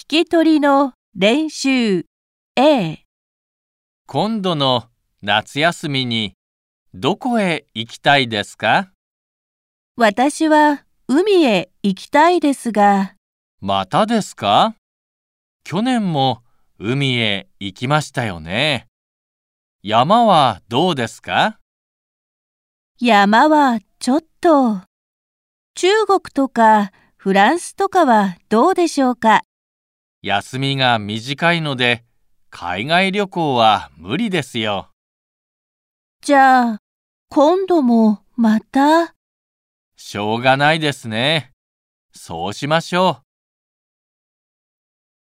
き取りの練習 A。 今度の夏休みにどこへ行きたいですか？ 私は海へ行きたいですが、 またですか？去年も海へ行きましたよね。山はどうですか？ 山はちょっと。中国とかフランスとかはどうでしょうか？ 休みが短いので海外旅行は無理ですよ。 じゃあ、今度もまた。 しょうがないですね。そうしましょう。